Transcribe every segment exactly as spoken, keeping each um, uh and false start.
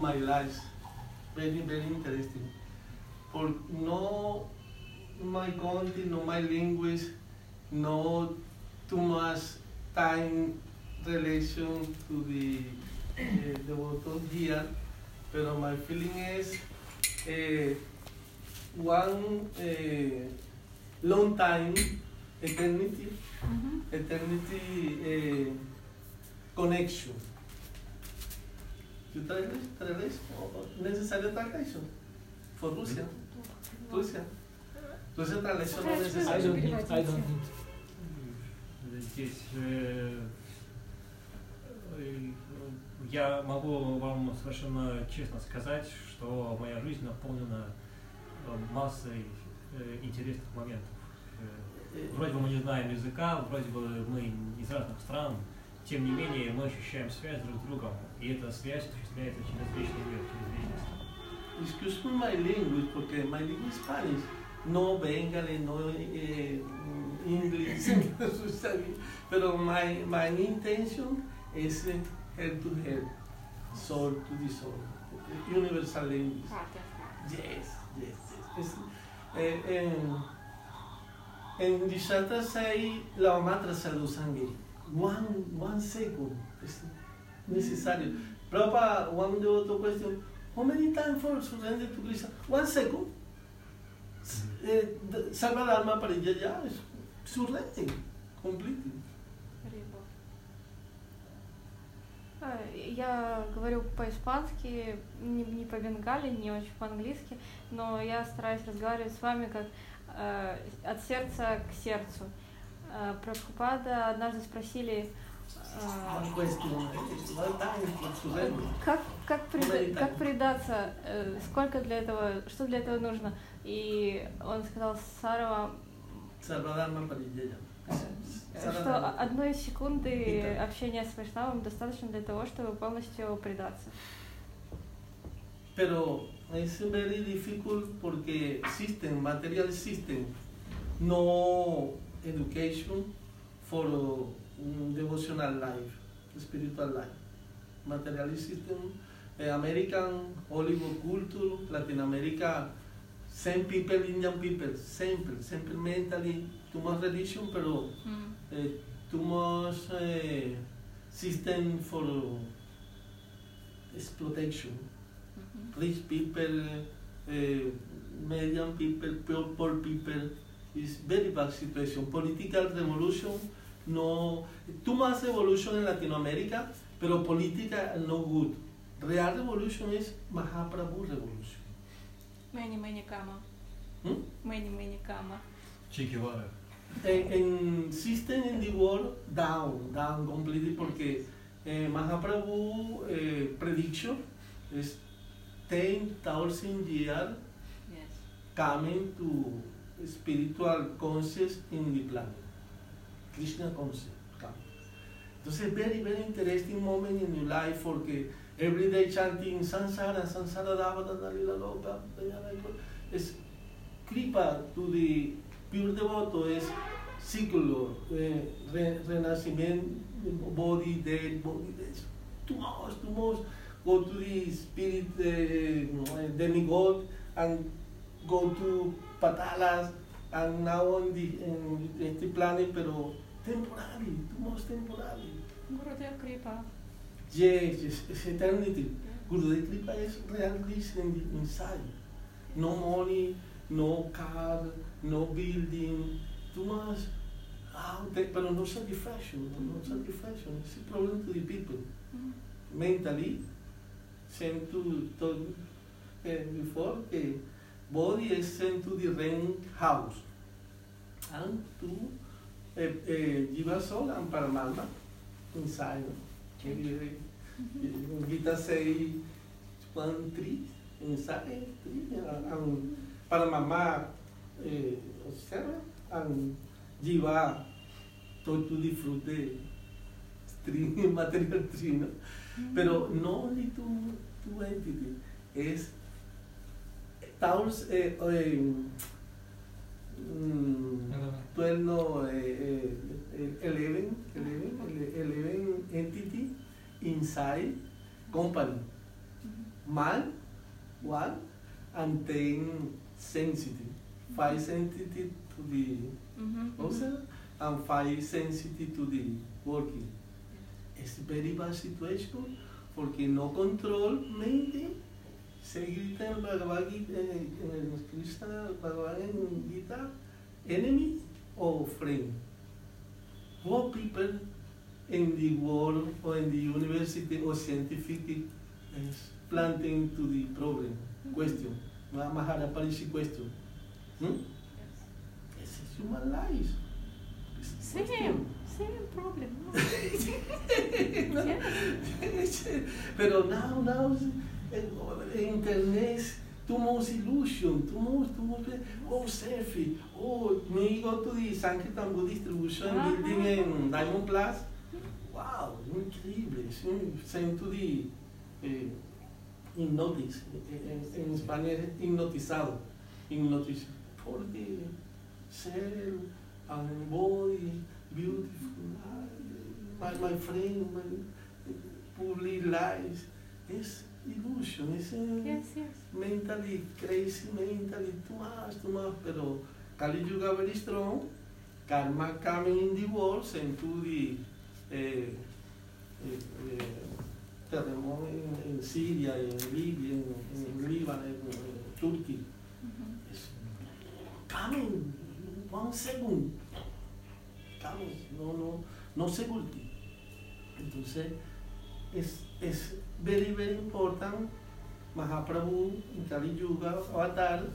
my life. Very, very interesting. For no my country, no my language, no too much time relation to the uh, the bottom here, but my feeling is uh, one uh, long time, eternity, Mm-hmm. eternity uh, connection. You translate, translate, necessary translation for Russia, Russia. Russia translation not I necessary. don't need, I don't need. Здесь э, э, я могу вам совершенно честно сказать, что моя жизнь наполнена э, массой э, интересных моментов. Э, вроде бы мы не знаем языка, вроде бы мы из разных стран, тем не менее мы ощущаем связь друг с другом, и эта связь осуществляется через вечный мир, через вечность. Excuse me my language, porque my language is Spanish. No Bengali, no eh, English, pero my, my intention is eh, head to head, soul to the soul, universal language. Yes, yes, yes. Es, eh, en, en Dishata say la matra sadu sangue. One, one second es necesario. Prabhupada, one the other question, how many times for surrender to Krishna? One second. Eh, salva el alma para ella ya, es surrender, completely. Я говорю по-испански, не, не по-бенгали, не очень по-английски, но я стараюсь разговаривать с вами как э, от сердца к сердцу. Э, Прабхупада однажды спросили, э, как, как, преда, как предаться, э, сколько для этого, что для этого нужно. И он сказал Сарва, что одной секунды общения с Вайшнавом достаточно для того, чтобы полностью предаться. Pero es very difficult porque system, material system, no education for um, devotional life, spiritual life. Material system, eh, American, Hollywood culture, Latin America, same people, Indian people, simple, simple mentally, too much religion, pero mm. eh, too much eh, system for exploitation. Mm-hmm. Rich people, eh, medium people, poor, poor people, is very bad situation. Political revolution, no, too much revolution in Latin America, pero política no good. Real revolution is Mahaprabhu revolution. Many, many karma. Hmm? Many, many karma. Che Guevara. En, en system in the world, down, down completely, porque eh, Mahaprabhu eh, prediction is ten thousand years yes. coming to spiritual conscious in the planet. Krishna conscious. Entonces, very, very interesting moment in your life, porque every day chanting Sansara, Sansara Davada, Dalila Loka, es kripa to the pure devoto, es ciclo, eh, re, renacimiento, body, dead, body, dead. Too much, too much. Go to the spirit uh, demigod and go to Patalas, and now on the, in, in the planet, pero temporary, too much temporary. Gurudev Kripa. Yes, it's, it's eternity. Gurudev Kripa is real listening inside. No money, no car, no building, too much. Ah, pero no satisfaction, no satisfaction. It's a problem to the people. Mm-hmm. Mentally, sent to, to uh, before, the body is sent to the rent house. And to uh, uh, give us all and Paramama inside. Mm-hmm. Gita say one tree inside tree and Paramama uh, observe and Jiva to, to the fruit the tree, material tree, no? Mm-hmm. Pero no only two, two entities, es Taurus, eh, eh, mm, twelve, no, eh, eh, eleven, eleven, eleven entity inside company. Mm-hmm. mal, one, and ten sensitive. Five sensitive to the Mm-hmm. also, and five sensitive to the working. Es very bad situation porque no control mente. Se grita en Bhagavad Gita, en el Krishna Bhagavad Gita, enemy or friend. What people in the world or in the university or scientific is planting to the problem, question, Maharaparishi question. Hmm? This is human life. Same, same problem. No. Yes. Pero now, now, internet, too much illusion, too much, too much, oh, selfie, oh, me go to the Sankirtan Buddhist distribution Uh-huh. building in Diamond Plus. Wow, increíble. Sent to the eh, hypnotiz, en, en español hipnotizado, hipnotizado, porque self and body, beautiful, my, my friend, my public life, es illusion, es Yes, yes. mentally crazy, mentally too much, too much, pero Kali Yuga very strong, karma coming in the world, sent to the eh, eh, eh, terremoto en, en Siria, en Libia, en, en Líbano, en, en Turquía. Mm-hmm. Es coming, one second, coming, no, no, no se multi. Entonces, es, es very, very important, Mahaprabhu, en Kali Yuga, Avatar,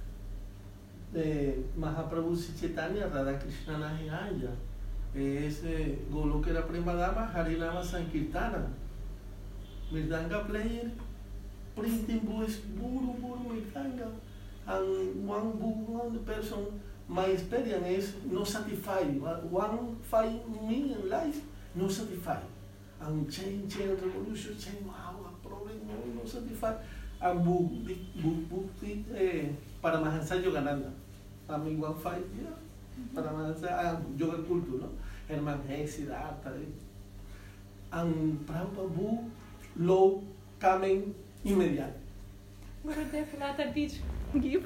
de Mahaprabhu Chaitanya, Radha Krishna Nahiraya, es eh, Golokera Premadama, Harinama Sankirtana, Mirdanga player, printing books, buru buru Mirdanga, and one book, one person, my experience is no satisfied, one five million life, no satisfied, and change, change, revolution, change, wow, a problem, no, no satisfied, and book, book, book, eh, para Mahansa Yogananda, I mean one five, yeah. Para Mahansa, Yoga Culture, no? Herman Hesse, Siddhartha, and Prabhupada book, low, coming, immediate. Gurudev, not a beach. Give.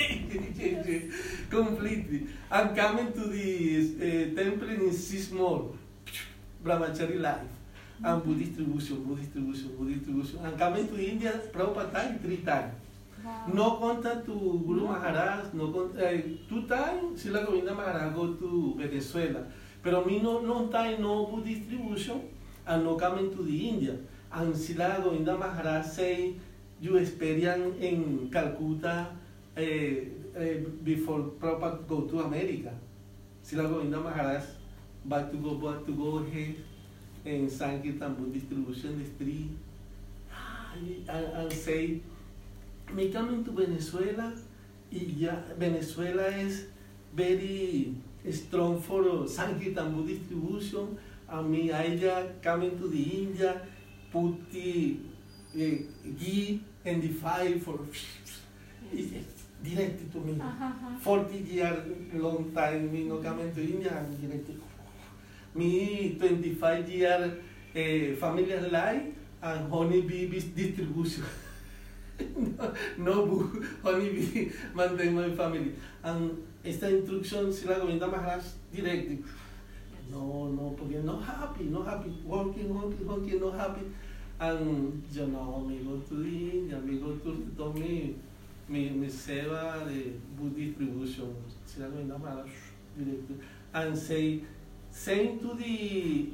Completely. I'm coming to the uh, temple in six more, Brahmachari life, and Buddhist distribution, Buddhist distribution, Buddhist distribution. I'm coming to India, Prabhupada time, three times. Wow. No contact to Guru Maharaj, no contact, uh, two times, Srila Govinda Maharaj go to Venezuela. Pero me no, no time, no Buddhist distribution, and no coming to the India. And Srila Govinda Maharaj say, you experience in Calcutta uh, uh, before Prabhupada go to America. Srila Govinda Maharaj back to go back to go ahead in Sankirtan Buddhist distribution street and, and say, me coming to Venezuela, y ya Venezuela is very strong for Sankirtan Buddhist distribution, and me I coming to the India, put the uh, ghee and the fire for directed to me. Uh-huh. forty years long time me no coming to India and directed. Me twenty-five years uh, family life and honeybee distribution. no, no book, honeybee maintain my family. And esta instruction Srila Govinda Maharaj directed. No, no, porque no happy, no happy, working, working, working, no happy. And yo no, me go to India, me go to, to me, me, me seva de Buddhist distribution, Srila Govinda Maharaj directed. And say, send to the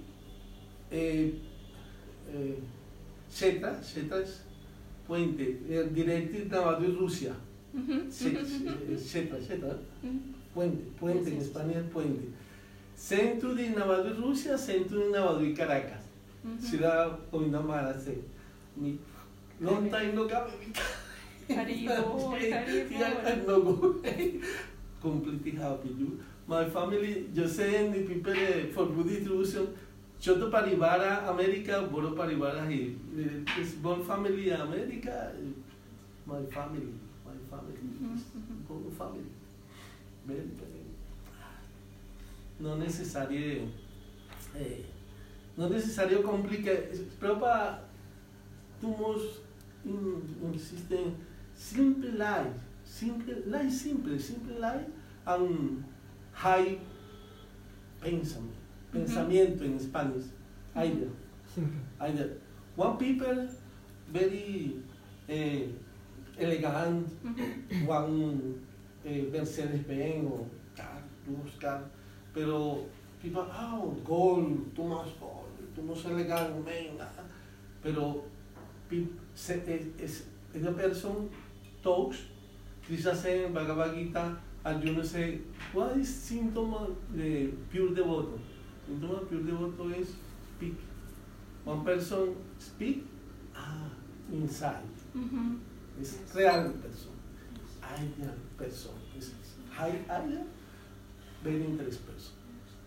uh, uh, Shetra, Shetra's Puente, uh, directed Navadvip Rusia. Mm-hmm. Shetra, Shetra, Mm-hmm. Puente, Puente, en español Puente. Send to the Navadvip Rusia, send to the Navadvip Caracas. Srila Govinda Maharaj say, me, long time no come. Haribol, Haribol. No go. Completely happy. You, my family, yo sé, the people uh, for Buddhist distribution, Choto Paribara, America, Boro Paribara, he, his born family, America, my family, my family, Mm-hmm. Boro family. Very, very. No necesario, eh, no necesario complicar, pero para tumos consiste en simple life, simple life, simple, simple life, and high pensamiento, Mhm. pensamiento in Spanish, idea, Simple. idea. One people very eh, elegant, Mhm. one eh, Mercedes-Benz o car, lux car, pero people, oh, gold, too much gold, too much elegant, man, ah. Pero pe- se, es, es, esa person talks, Krishna says in Bhagavad Gita, Arjuna say, what is symptom of the pure devoto? Symptom of pure devoto is speak. One person speak, ah, inside. Mhm. Es Yes. real person. Ideal person. Es high ideal, very interest person.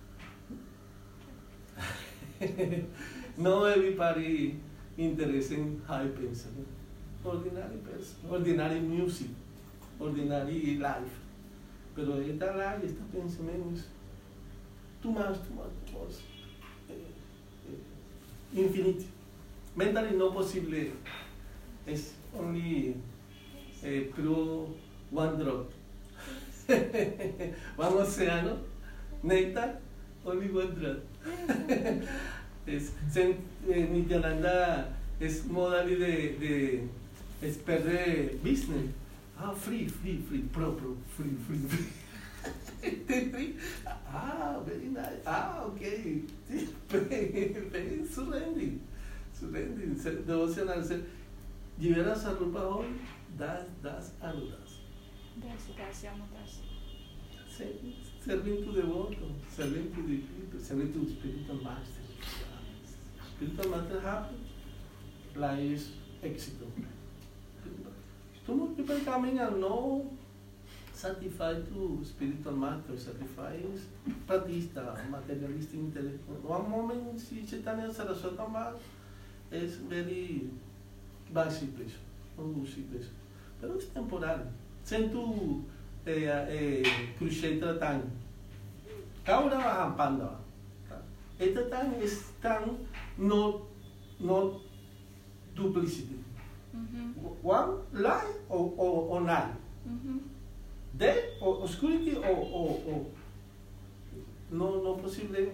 No everybody interested in high person. Ordinary person. Ordinary music. Ordinary life. Pero esta life, este pensamiento es too much, too much, too much. Eh, eh, infinite. Mentally no posible. Es only eh, pure one drop. One océano, nectar, only one drop. Es, sen- eh, Nityananda es modali de, de expert de business. Ah, free, free, free, pro, pro, free, free, free. Free. Ah, very nice. Ah, okay. Very surrendering. Surrendering. Se- Devocional. se- Llevarás a rupa hoy, das, das, anudas. Das, das, ja, no das. Serving to devoto, serving to the people, serving to spiritual master. Spiritual master happy, life is éxito. Too much people coming and no satisfied to spiritual matter, satisfied is pratista, materialistic intellectual. One moment, si Chaitanya Saraswati Ma es very basic place, no basic place. Pero es temporal. Sentu eh, eh, Kurukshetra tan. Kaura va panda. Este tan es tan no no duplicity. Mhm. One light or or, or night. Mhm. Day or obscurity or or, or no no posible.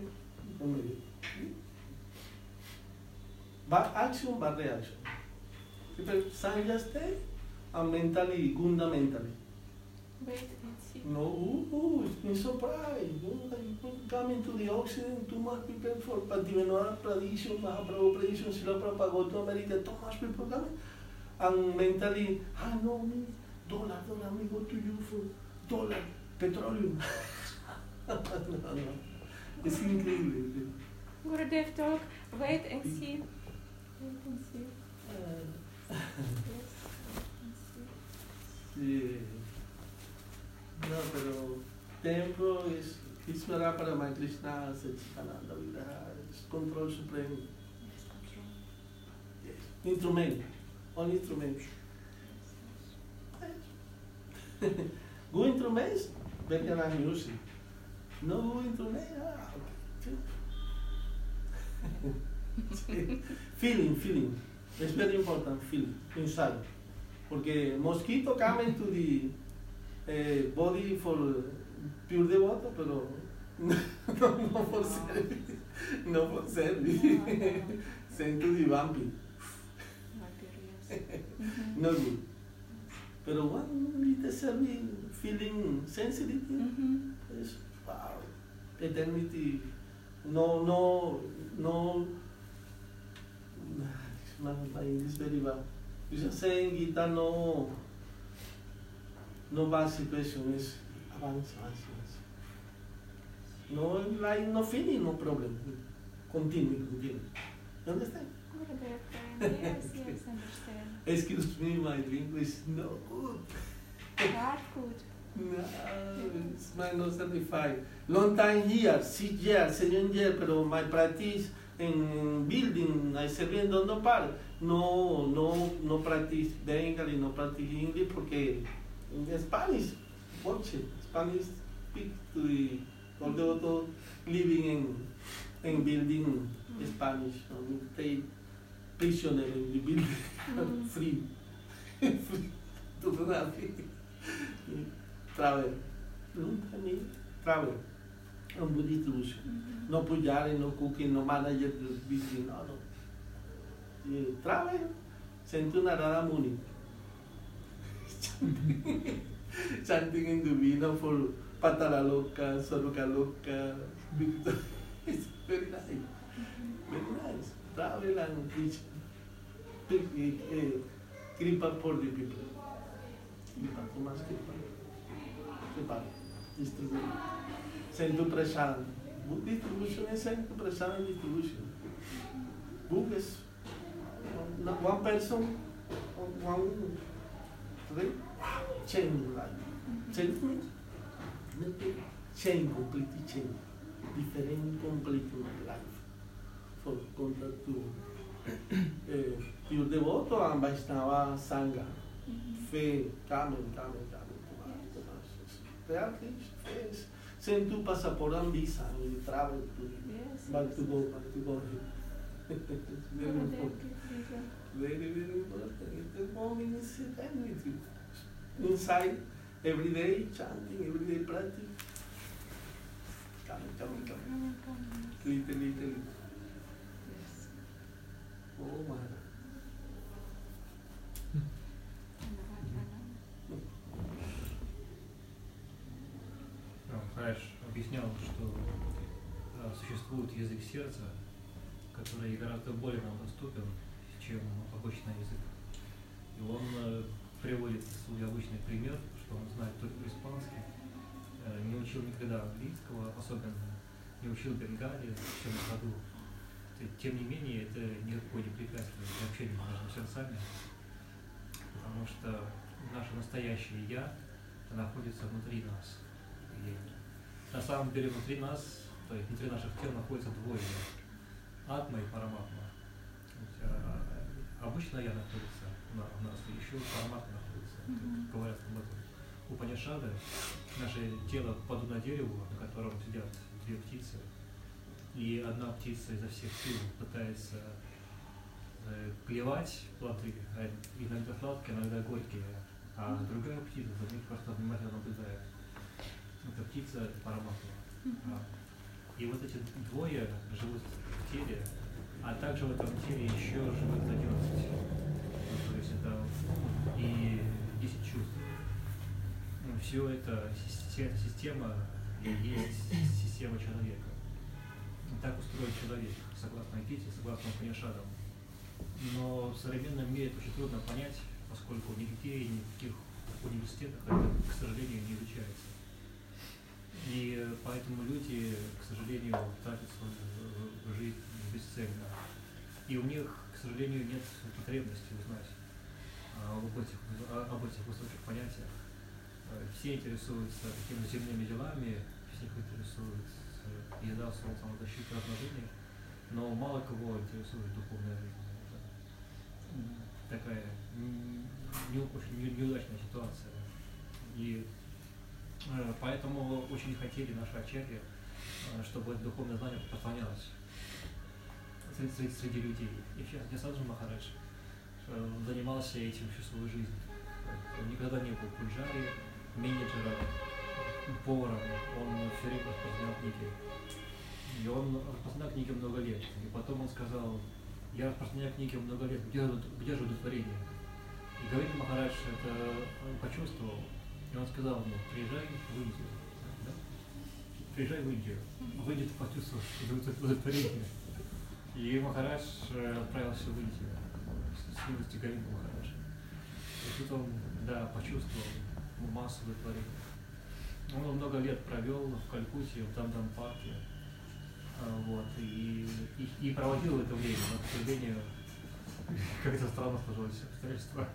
Bad action, bad reaction. People sanja stay and mentally gunda mentally. Wait and see. No, ooh, ooh, it's been surprised. You know, like, coming to the Occident, too much people for Bhaktivinoda tradition, Mahaprabhu tradition, Srila Prabhupada go to America, too much people coming. And mentally, ah, no, me, dollar, dollar, me go to you for dollar, petroleum. No, no, it's incredible. Gurudev talk, wait and see. Wait and see. Uh, Yes, wait and see. sí. No, pero templo es Ishvara para Krishna, Satchitananda Vigraha, es control supremo. Yes, control. Yes. Instrumento, only instrumento. Good instruments, better than music. No good instruments, ah, okay. Feeling, feeling. It's very important, feeling, inside. Porque mosquito come into the eh, body for pure devoto, pero no, no for service. No for service. Send to the vampire. Mhm. No good. Pero one little serving, feeling sensitive, Mhm. is wow. Eternity. No, no, no. My, my English is very bad. You just saying Gita no. No bad situation is avance, avance, avance. No like no feeling, no problem. Continue, continue. You understand? Gurudev, yes, yes, understand. Excuse me, my English is no good. Hard good. No, it's my not certified. Long time here, six years, seven years, pero my practice en building, I sirviendo no par. No, no, no practice Bengali, no practice English porque en Spanish, watch it. Spanish speak to the although living in in building Spanish, and stay prisoner in the building, Mm. free. fotografia. Travel. Pergunta a mim. Travel. É um bom distribution. Мгм. No pujari, no cooking, no manager del business, no, no. Y travel. Sento una rara muni. Chanting in Dubino for Patala Loca, Soroka Loca, Victor. It's very nice. Very nice. Travel and teach. Kripa for the people. Kripa, Thomas Kripa. Kripa. Distribution. Sento Prashant. Book distribution is Sento Prashant distribution. Book is one person, one, three, change life. Change means change, completely change. Different, completely life. For contact to uh, pure devoto and Vaishnava Sangha. Fe, Kamen, Kamen, Kamen, Tomas, Tomas. They are rich, face. Send to passport and visa and you travel to Yes, back yes, to go, back to go. Very important. Very, very important. The moment is time with you. Inside, every day, chanting, every day practice. Come, come, come. Little, little, little. Oh, man. Хараш объяснял, что э, существует язык сердца, который гораздо более нам доступен, чем обычный язык. И он э, приводит свой обычный пример, что он знает только испанский, э, не учил никогда английского, особенно не учил бенgali, все на ходу. Тем не менее, это никакое не препятствует для общения между сердцами, потому что наше настоящее «я» находится внутри нас. И на самом деле внутри нас, то есть внутри наших тел находится двое «я» – атма и параматма. Обычно «я» находится у нас, и еще параматма находится. Mm-hmm. Говорят об этом Упанишады. Наше тело подобно дереву, на котором сидят две птицы. И одна птица изо всех сил пытается э, клевать плоды, а иногда сладкие, иногда горькие, а mm-hmm. другая птица за них просто внимательно наблюдает. Эта птица – это параматма. Mm-hmm. И вот эти двое живут в теле, а также в этом теле еще живут одиннадцать. То есть это и десять чувств. Все это система и есть система человека. Так устроен человек, согласно Гите, согласно Упанишадам. Но в современном мире это очень трудно понять, поскольку нигде и ни в каких университетах это, к сожалению, не изучается. И поэтому люди, к сожалению, тратят свою жизнь бесцельно. И у них, к сожалению, нет потребности узнать об этих, об этих высоких понятиях. Все интересуются какими-то земными делами, всех интересует еда, сон, самозащита, размножение, но мало кого интересует духовная жизнь. Это такая не, очень неудачная ситуация. И э, поэтому очень хотели наши ачарьи, э, чтобы это духовное знание распространялось среди, среди, среди людей. И в частности, Саджи Махарадж э, занимался этим всю свою жизнь. Он никогда не был пуджари, менеджером, поваром, он все время распространял книги. И он распространял книги много лет. И потом он сказал, я распространяю книги много лет, где, где же удовлетворение? И Говинда Махарадж это почувствовал. И он сказал мне, приезжай в Индию. Да? Приезжай в Индию. В Индии ты почувствуешь удовлетворение. И Махарадж отправился в Индию с милостью Говинда Махараджа. И тут он, да, почувствовал массу удовлетворения. Он много лет провел в Калькутте, в Дамдам-парке, вот, и, и, и проводил это время, но, к сожалению, как-то странно сложилось обстоятельства.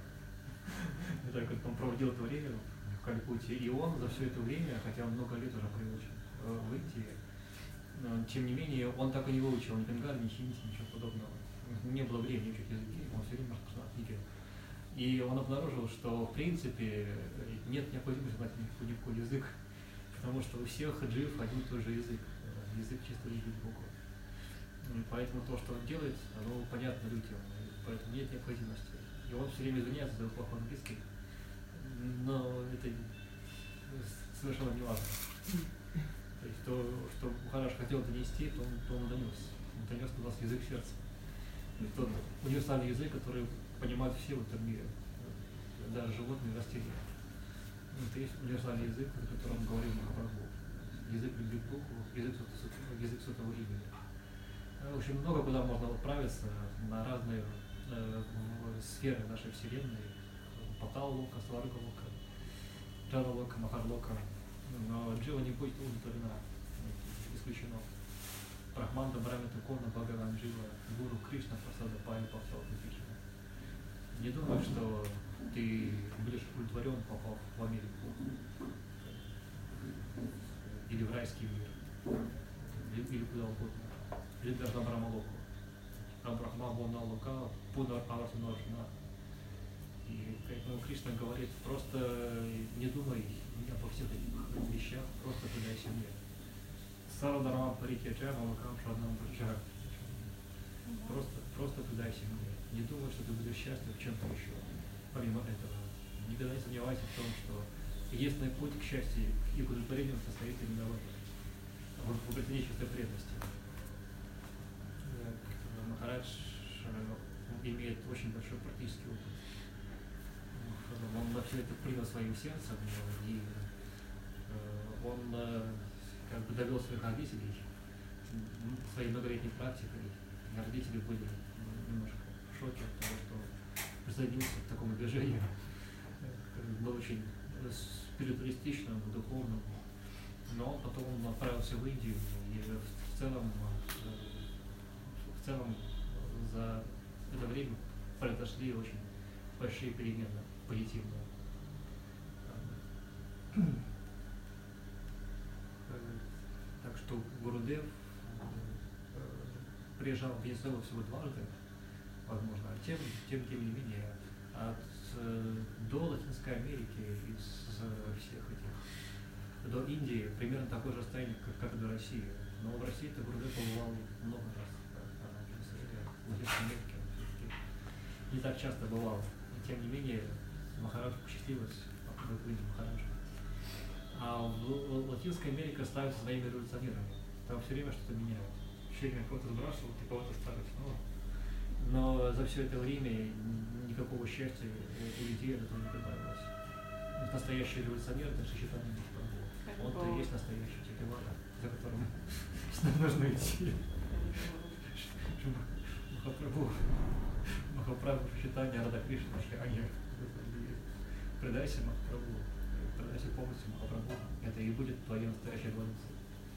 Так вот, он проводил это время в Калькутте, и он за все это время, хотя он много лет уже провел в Индии, но, тем не менее, он так и не выучил ни бенгали, ни хинди, ничего подобного. Не было времени учить языки, он все время распространял книги. И он обнаружил, что в принципе нет необходимости знать никакой язык, потому что у всех хаджиев один и тот же язык, язык чисто любит Богу. И поэтому то, что он делает, оно понятно людям, поэтому нет необходимости И он все время извиняется за плохой английский, но это совершенно не важно. То есть то, что Махарадж хотел донести, то он, то он донес. Он донес у нас язык сердца. То есть тот универсальный язык, который понимают все в этом мире, даже животные, растения. Это есть универсальный язык, о котором говорил Махапрабху. Язык любви к Богу, язык, язык сотого имени. В общем, много куда можно отправиться на разные э, сферы нашей Вселенной. Патал-лока, Сварга-лока, Джана-лока, Махар-лока. Но Джива не будет удовлетворена, исключено. Брахманда, Брамита, Кона, Бхагаван, Джива, Гуру, Кришна, Прасада, Пай, Павтал, Кришна. Не думаю, что ты будешь удовлетворен, попав в Америку. Или в райский мир. Или, или куда угодно. Или даже на Брамалоку. Брахма, Бона, Лука, Пуна, Авасунаршна. И поэтому Кришна говорит, просто не думай обо всех этих вещах, просто предайся мне. Сарадарам парите джана, лакам шаднам браджа. Просто, просто предайся мне. Не думай, что ты будешь счастлив в чем-то еще. Помимо этого, никогда не сомневайся в том, что единственный путь к счастью и к удовлетворению состоит именно в этом. В обретении чистой преданности. Махарадж имеет очень большой практический опыт. Он вообще это принял своим сердцем, и он как бы довел своих родителей своей многолетней практикой. И родители были немножко в шоке от того, что присоединился к такому движению. Был очень спиритуалистичным, духовным. Но потом он отправился в Индию, и в целом, в целом за это время произошли очень большие перемены, позитивные. Так что Гурудев приезжал в Венесуэлу всего дважды, возможно, а тем, тем, тем не менее, от, до Латинской Америки, из всех этих, до Индии примерно такое же состояние, как, как и до России. Но в России-то Гурудев побывал много раз, в Латинской Америке не так часто бывал. И тем не менее, Махараджу посчастливилось быть Махараджем. А в Латинской Америке ставятся своими революционерами. Там все время что-то меняют. Все время кого-то сбрасывают и кого-то ставят снова. Но за все это время никакого счастья у людей от этого не прибавилось. Настоящий революционер — это Шичитания Махапрабху. Он-то и есть настоящий Чакраварти, за которым нужно идти. Махапрабху, Махапрабху, Шичитания, Рада Кришна, они предайся Махапрабху, предайся полностью Махапрабху. Это и будет твоя настоящая эволюция.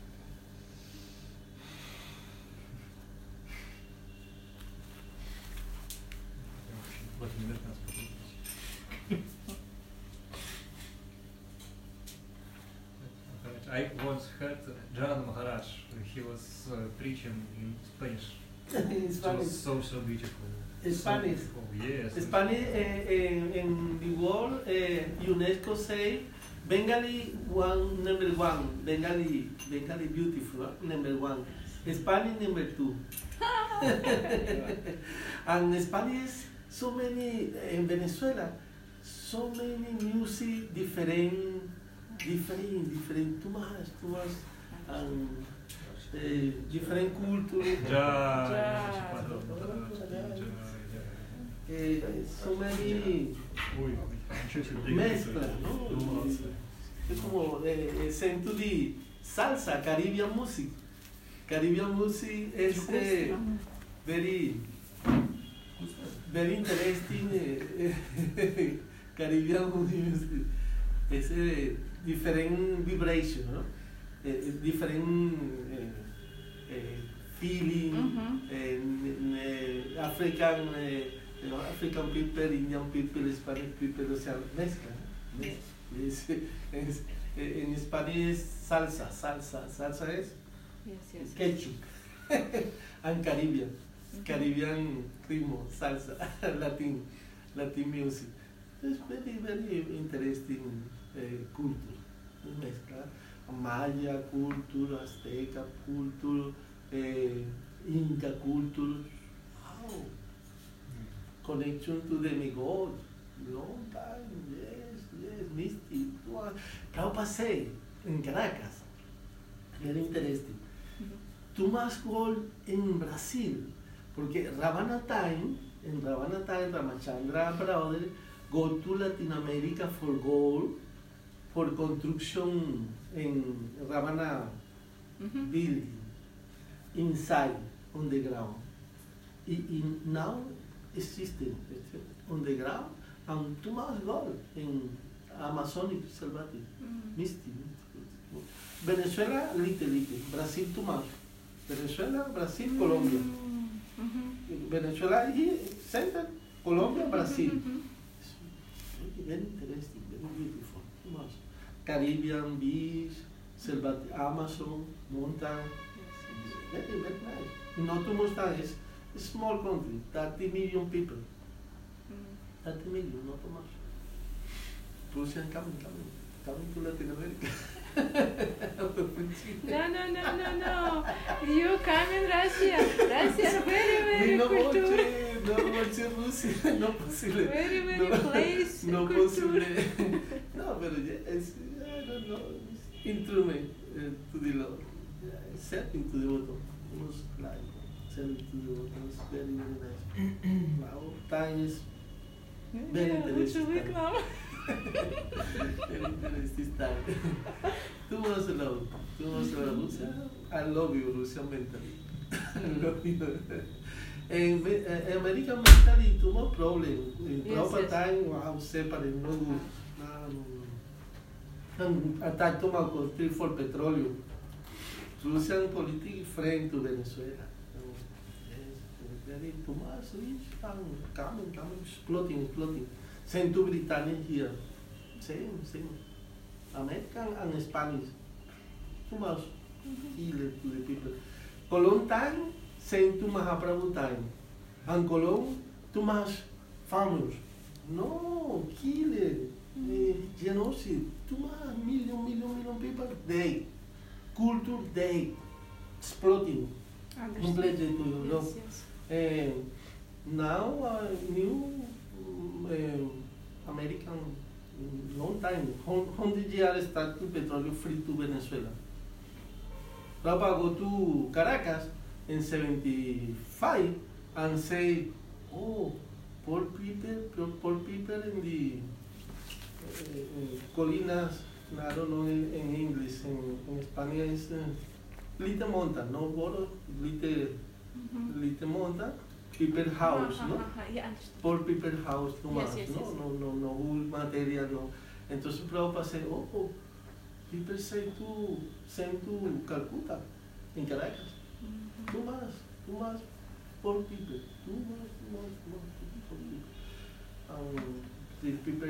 В этом мир нас подумать. I once heard Jagannath Maharaj. He was uh, preaching in Spanish. In Spanish. It was so so beautiful. Spanish. So beautiful. Yes. Spanish uh, in the world, uh, UNESCO say Bengali one number one, Bengali Bengali beautiful number one, Spanish number two, and Spanish so many in Venezuela, so many music different, different, different, too much, too much, and uh, different culture. Ja, Ja. Eh, so many mezclas, ¿no? Es como eh, century salsa, Caribbean music. Caribbean music is eh, very, very interesting. Eh, Caribbean music is a different vibration, ¿no? Eh, different eh, eh, feeling. Mm-hmm. En, en, African. Eh, You know, African people, Indian people, Spanish people, o sea, mezcla. Yes. Es, es, en Spanish salsa, salsa, salsa es Yes, yes. ketchup. And Caribbean, mm-hmm. Caribbean ritmo, salsa, Latin, Latin music. It's very, very interesting uh, culture. Mezcla Maya culture, Azteca culture, uh, Inca culture. Wow. connection to demigod. Long time, yes, yes, mystic. Prabhupada say in Caracas, very interesting. Too much gold in Brazil, porque Ravana time, in Ravana time, Ramachandra brother go to Latin America for gold, for construction in Ravana mm-hmm. building, inside, on the ground. I, in, now existing on the ground, and too much gold in Amazonic Salvatic, mm-hmm. Misty. Venezuela, little, little. Brazil, too much. Venezuela, Brazil, mm-hmm. Colombia. Mm-hmm. Venezuela, here, center, Colombia, Brazil. Mm-hmm. Very interesting, very beautiful. Too much. Caribbean beach, Salvatic, Amazon, mountain. Very, very nice. Not too much time. It's a small country, thirty million people. Mm-hmm. thirty million, not too much. Russian coming, coming, coming to Latin America. No, no, no, no, no. You come in Russia. Russia is very, very no culture. No mucho Rusia, no posible. Very, very no, place. No culture. posible. No, pero es, I don't know, instrument uh, to the Lord. Yeah, setting to the bottom. Most like setting to the bottom. It's very, very nice. Now, time is very Yeah, interesting. Very interesting time. Too much love. Too much love, Russia. I love you, Russia mentally. I love you. In uh, American mentally, too much problem. In yes, proper yes. time, wow, separate, no good. No, no, no. Attack too much country for petroleum. Russian politics friend to Venezuela. No, yes, very too much rich and coming, coming, exploding, exploding. Same to Britannia here. Same, same. American and Spanish. Too much healer to the people. Colon time, same to Mahaprabhu time. And Colon, too much farmers. No, killer, uh, genocide. Too much, million, million, million people. Day. Culture day. Exploding. Completely to you know. Yes, yes. Uh, now, uh, new um, American, long time, hundred years started petroleum free to Venezuela. Prabhupada go to Caracas in seventy-five and say, oh, poor people, poor, poor people in the uh, colinas, I don't know in, in English, in, in Spanish is uh, little mountain, no water, little, mm-hmm. little mountain. People house, uh, no? Uh, uh, yeah, Poor people house, no yes, más, yes, no, yes. no, no, no, wood material, no. Entonces Prabhupada say, oh, oh, people say to send to Calcutta, in Caracas. Mm-hmm. Too much, too much poor people, too much, too much, too much poor people. Um, these people,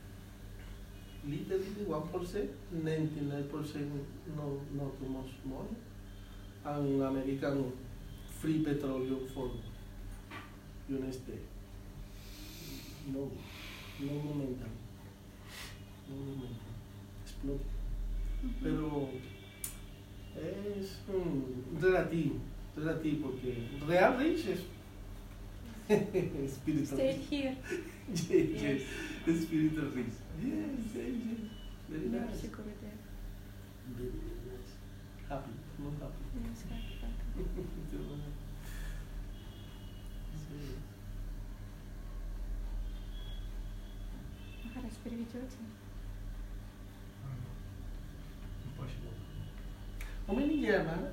little, little, one percent, ninety-nine percent, no, not too much money. And American free petroleum for United States. No, no momentum. No momentum. Explode. Mm-hmm. Pero es um, relativo, relativo, porque real rich es spiritual. Stay here. Yes, yes, yes. Spiritual rich. Yes, yes, yes. Very nice. Mexico with that. Very, very nice. Happy, not happy. Yes, happy, happy. Махарадж, переведете? How many years, man?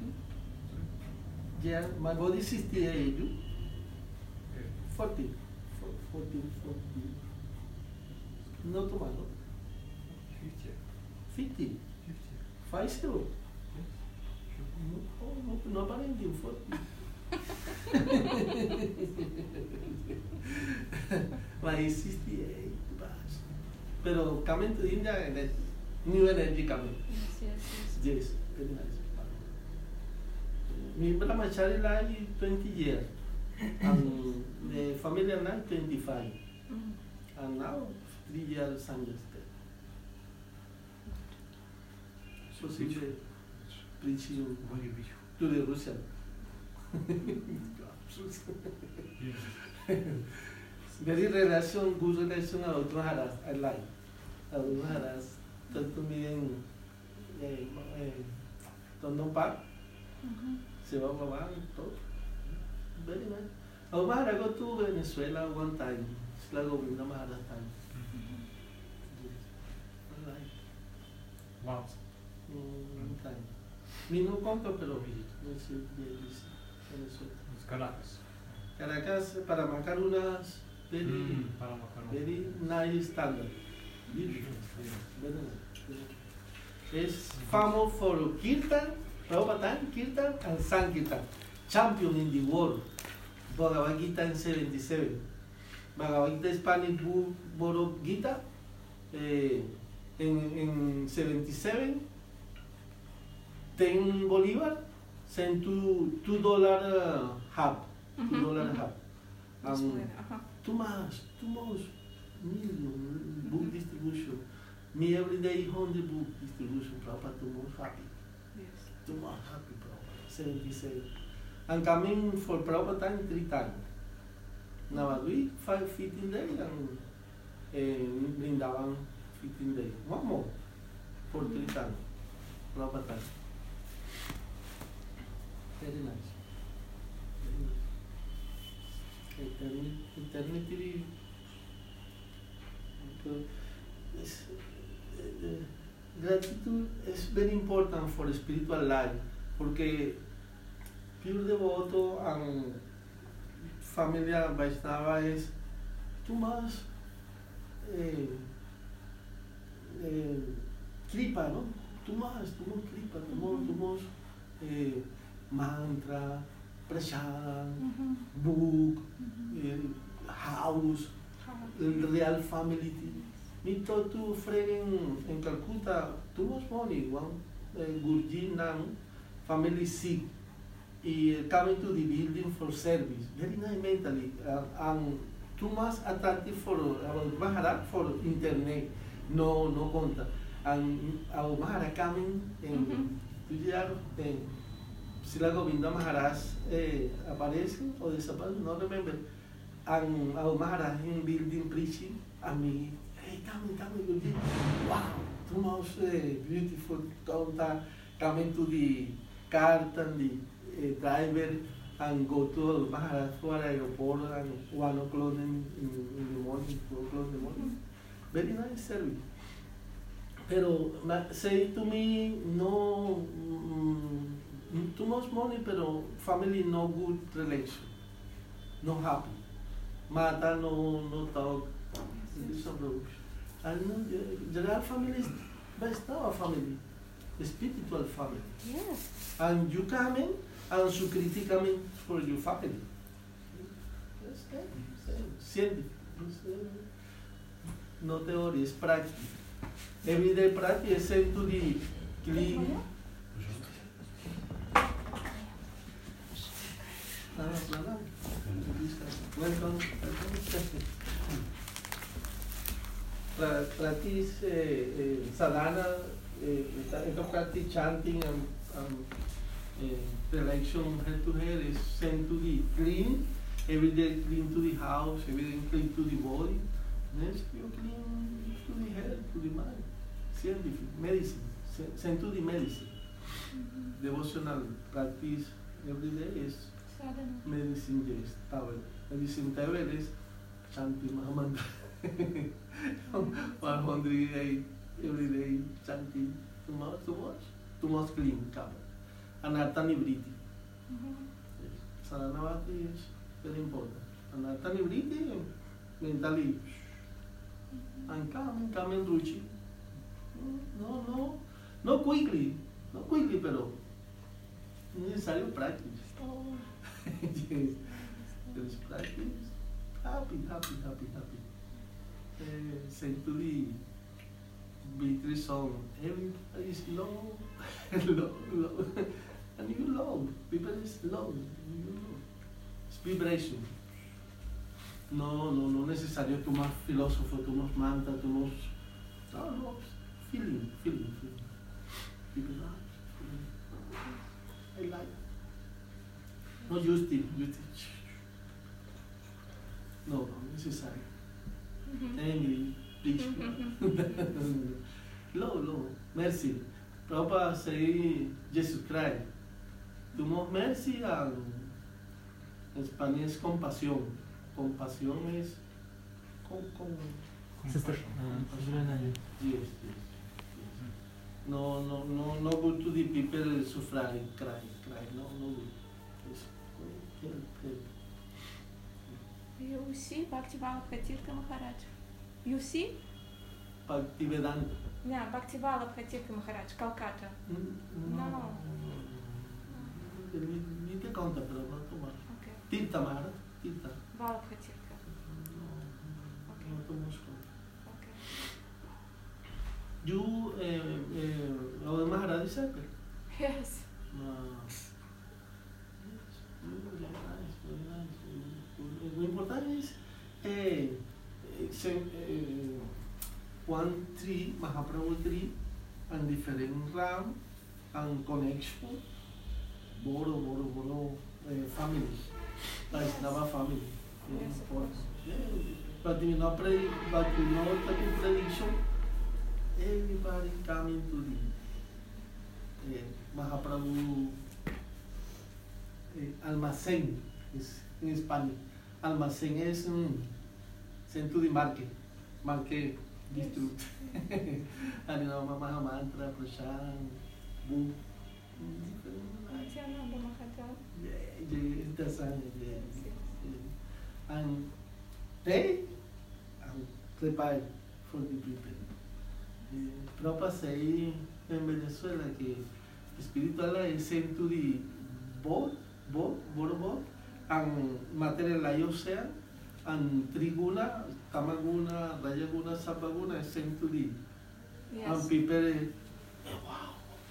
Yeah, my body is sixty-eight. You? forty. forty, forty. No tomato. fifty. fifty. Five zero. No, no, no aparente forty. My sixty-eight. Pero coming to India, and new energy coming. Yes, yes, yes. Yes, very nice. My brahmachari life twenty years, and the family life twenty-five, Mm. and now three years Sanjay stay. So simply preaching Very beautiful. to the Russian. Yes. very relation, good relation about Maharaj, I like. About Maharaj, tanto miren eh, eh, Tondon Park, Mhm. se va a babar y todo. Very nice. About Maharaj go to Venezuela one time, it's like Govinda Maharaj time. I like. Wow. Mm, one time. Mi no conto, pero vi, no sé, de Venezuela. It's Caracas. Caracas, para Macarunas, very, Mm, para Macaron. very nice standard. Beautiful. Very nice. Es famous for Kirtan, Prabhupada, Kirtan, and Sankirtan. Champion in the world. Bhagavad Gita in seventy-seven. Bhagavad Gita Spanish book, Bhagavad Gita, eh, in, in seventy-seven, ten Bolivar, sent to two dollar uh, half. Two Mhm, dollar mhm. half. Dos Um, fuera, ajá. too much, too much million book distribution. Me everyday hundred book distribution, Prabhupada too much happy. Yes. Too much happy, Prabhupada. seventy-seven. And coming for Prabhupada time three times. Navadvip, five, fifteen days, and uh, Vrindavan, fifteen days. One more for three times. Prabhupada time. Very nice. Very nice. Eternity, eternity is, uh, gratitude is very important for spiritual life, porque pure devoto and familia Vaishnava es too much eh, eh, kripa, no? Too much, too much kripa, too much, too much eh, mantra, prasada, Mhm. book, Mhm. eh, house, Ajá. el real family. Me talk to friend in, in Calcutta, too much money, one uh, Gurji Nam, family sick, y coming to the building for service, very nice mentally, uh, and too much attractive for about Maharaj for internet, no no contact, and our Maharaj coming in Mhm. two years, eh, Srila Govinda Maharaj eh, aparece o desaparece, no remember. And our Maharaj in building preaching, and me, hey, come, come, Guruji. Wow, too much uh, beautiful contact, coming to the cart and the uh, driver, and go to our Maharaj for airport and one o'clock in, in, in the morning, two o'clock in the morning. Very nice service. Pero ma- say to me, no, mm, too much money, pero family no good relation, no happy. Mata, no, no talk, this approach. And no, the real family is best our family, the spiritual family. Yes. And you come in, and Sukriti coming for your family. Yes, okay. Scientific. It's, uh, no theory, it's practice. Everyday practice sent to the clean. Nada, nada. Welcome. Pra- Practice eh, eh, sadhana, eh, esta practice chanting and, and eh, relation head to head is sent to the clean, every day clean to the house, every day clean to the body. Next you clean to the head, to the mind. Scientific, medicine, se- sent to the medicine. Mhm. Devotional practice every day is Sadhana. medicine, yes, towel. Medicine towel is chanting Mahamantra. one hundred day, every day chanting. Too much, too much, too much clean, cover. Anartha Nivriti. Mhm. Yes. Sadhanavati is very important. Anartha Nivriti, mentally, and calm, calm and ruchi. No, no, no quickly, no quickly, pero necesario practice. Oh. Yes, there is practice. Happy, happy, happy, happy. Uh, say to the victory song, everybody is low, low, low, and you low. People is low, you low. It's vibration. No, no, no necesario too much philosophy, too much mantra, too much. No, no, feeling, feeling, feeling. People are feeling. I like. No justice, justice. No, no necessary. Lo, lo, merci. Prabhupada say Jesus Christ. Tumo merci al en español es compasión. Compasión es con, con, Compassion. yes, yes, yes. No, no, no, no good to the people suffering, cry, cry. No, no good. It's help, help. You see Bhaktivedanta Tirtha Maharaj. You see? Bhaktivedanta. Yeah, Bhaktivedanta Tirtha Maharaj, Calcutta. No. No. Ni te conta, pero no tomar. Okay. Tirtha Maharaj, Tirtha. Vallabha Tirtha. No, Okay. no tomamos conta. Okay. You, eh, eh, our Maharaj disciple. Yes. No. Yes, very nice, very nice. Lo importante es eh, eh, eh, one tree, Mahaprabhu tree, and different round and connection. Boro, Boro, Boro uh, family, like Yes. Nava family. Yes, of important. course. Yeah, but we not pray, but we not taking prediction. Everybody coming to the uh, Mahaprabhu uh, almacén is in Spanish. Almacén es un centro de market, market district. And you know, Mama Mantra, Prashant, book. Nityananda Mahaprabhu. Yeah, yeah, interessante. Yeah. Yes, yes. Yeah. And they and prepare for the people. Eh, Prabhupada say en Venezuela que espiritual es centro de both, both, both, both, and material ocean, and Triguna, Tamaguna, Rayaguna, Sabaguna is centro de, and Yes. people, eh, wow.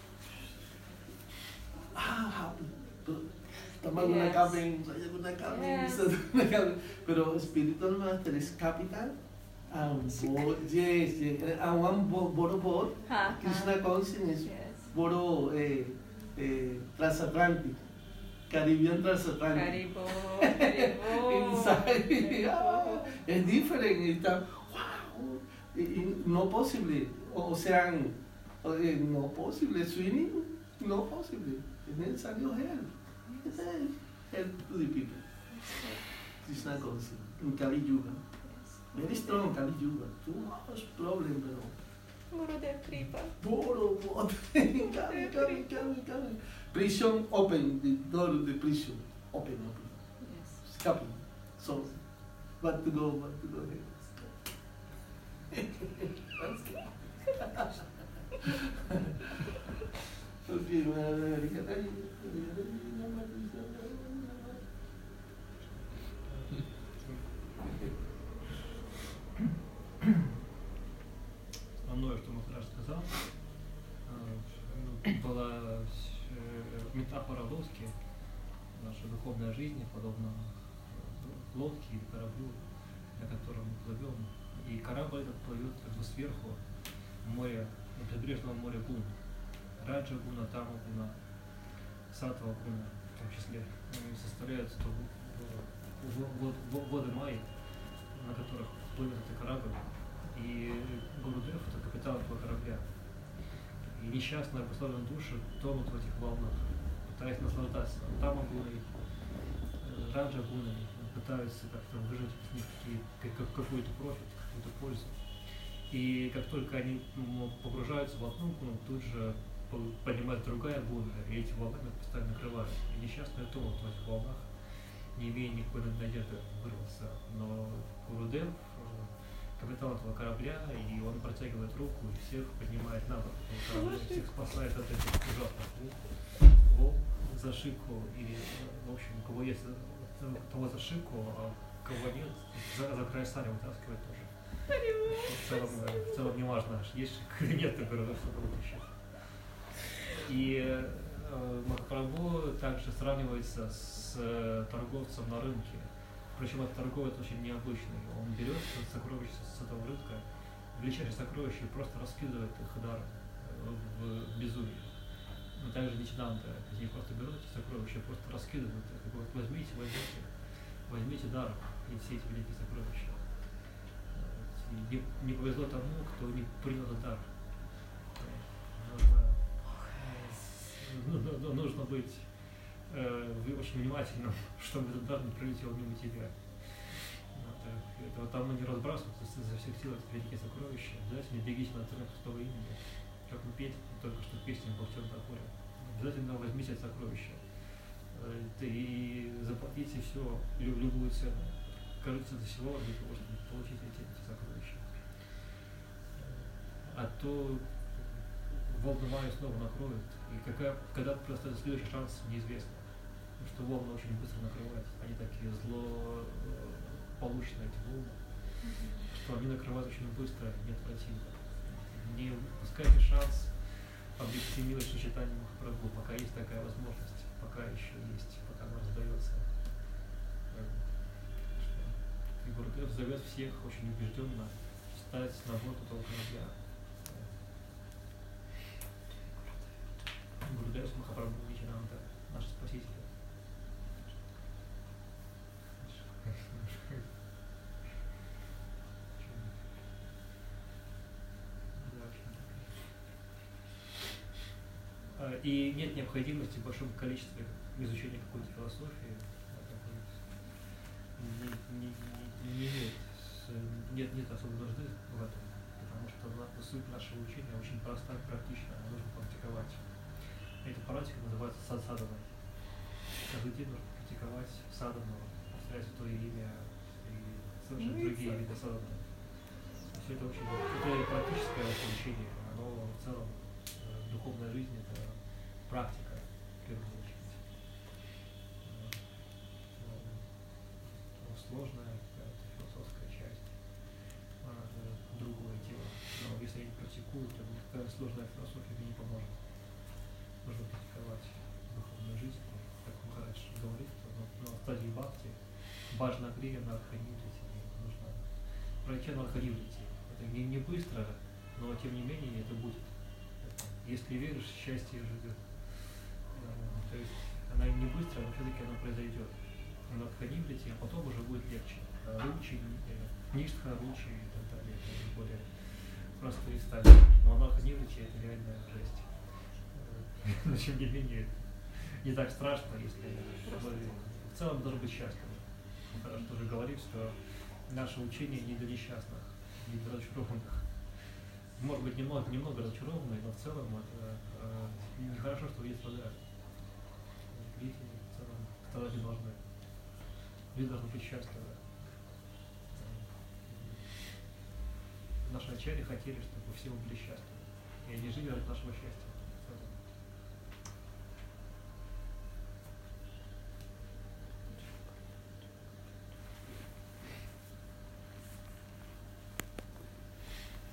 Ah, Tamaguna Yes. caben, Rayaguna caben, Yes. Sadaguna caben, pero spiritual master is capital, and both, yes, yes, and one both, both, both, Ha, Krishna ha. consciousness, Yes. Boro eh, eh, transatlantic, Caribbean transatlantic. Haribo, Haribo. Inside, ah, Haribo. es diferente, está, wow, y, y no posible, o, o sea, eh, no posible, swimming, no posible, es necesario help, es help, help to the people, Krishna consciousness, in Kali Yuga, very strong Kali Yuga, too much problem, pero Gurudev Kripa. Boro, boro, coming, coming, coming, coming. Prison open, the door of the prison open, open. Yes. Escaping. So, what to go, what to go here. Okay, Основное, что Махарадж сказал, э, была э, метафора лодки. Наша духовная жизнь подобна э, лодке или кораблю, на котором мы плывем. И корабль этот плывет как бы сверху моря, прибрежного моря гун. Раджа гуна, Тама гуна, Сатва гуна, в том числе, они составляют то, в- в- воды Майи, на которых плывет этот корабль. И Гурудев — это капитан этого корабля. И несчастные обусловленные души тонут в этих волнах, пытаясь наслаждаться Тама гуной, Раджа гуной, пытаются как-то выжать из них какие- как- какой-то профит, какую-то пользу. И как только они ну, погружаются в одну гуну, тут же по- поднимается другая гуна, и эти волны постоянно накрывают. И несчастные тонут в этих волнах, не имея никакой надежды вырваться. Но Гурудев — капитан этого корабля, и он протягивает руку и всех поднимает на борт этого корабля, всех спасает от этих ужасных волн за шику, или, в общем, у кого есть того за шику, а у кого нет, за, за край сани вытаскивает тоже. В целом, в целом не важно, есть шик или нет, только что будет еще. И э, Махапрабху также сравнивается с э, торговцем на рынке. Причем этот торговец очень необычный. Он берет сокровища с этого рынка, величайшие сокровища, и просто раскидывает их даром в безумие. Но также Нитянанда не просто берут эти сокровища, а просто раскидывают их. И говорят: возьмите, возьмите, возьмите даром и все эти великие сокровища. не, не повезло тому, кто не принял этот дар. Нужно, ну, нужно быть э, очень внимательным, чтобы этот дар не пролетел мимо тебя. Это вот там не разбрасываться за всех сил, это великие сокровища. Обязательно бегите на трек Христова имени. Как мы петь, только что песню был в темном поле. Обязательно возьмите это сокровище. И заплатите все, любую цену. Кажется, до всего для того, чтобы получить эти, эти сокровища. А то волны мая снова накроют. И какая, когда просто следующий шанс неизвестно. Потому что волны очень быстро накрывают. Они такие зло получены, эти волны, mm-hmm. что они накрывают очень быстро, неотвратимо. Не упускайте шанс обрести милость сочетания Махапрабху, пока есть такая возможность, пока еще есть, пока она раздается. И Гурудев зовет всех очень убежденно встать на борт этого корабля. Гурудев Махапрабху Нитянанда, наш спаситель. И нет необходимости в большом количестве изучения какой-то философии, не, не, не, не имеет, нет, нет особой нужды в этом, потому что суть нашего учения очень проста и практична, нужно практиковать. Эта практика называется садсадханой. Каждый день нужно практиковать садхану, повторять святое имя и совершать другие виды садханы. Все это очень, это практическое учение, оно в целом в духовной жизни это практика, в первую очередь. Сложная какая-то философская часть, другое дело. Но если они практикуют, то никакая сложная философия не поможет. Нужно практиковать духовную жизнь. Как Махарадж говорит, на стадии бхакти баджна крия на арханиврити. Нужно пройти на арханиврити. Это не, не быстро, но тем не менее это будет. Если веришь, счастье ждет. То есть она не быстро, но все-таки оно произойдет. На арханиврити, а потом уже будет легче. Ручи, ништха, ручи и так далее. Это более простые стадии. Но на арханиврити это реальная жесть. Но тем не менее, не так страшно, если в целом должен быть счастлив. Махарадж тоже говорит, что наше учение не для несчастных, не для разочарованных. Может быть, немного, немного разочарованные, но в целом это э, нехорошо, что есть страдают. Видите, в целом страдать не должны. Люди должны быть счастливы. Наши ачарьи хотели, чтобы все мы были счастливы. И они жили ради нашего счастья.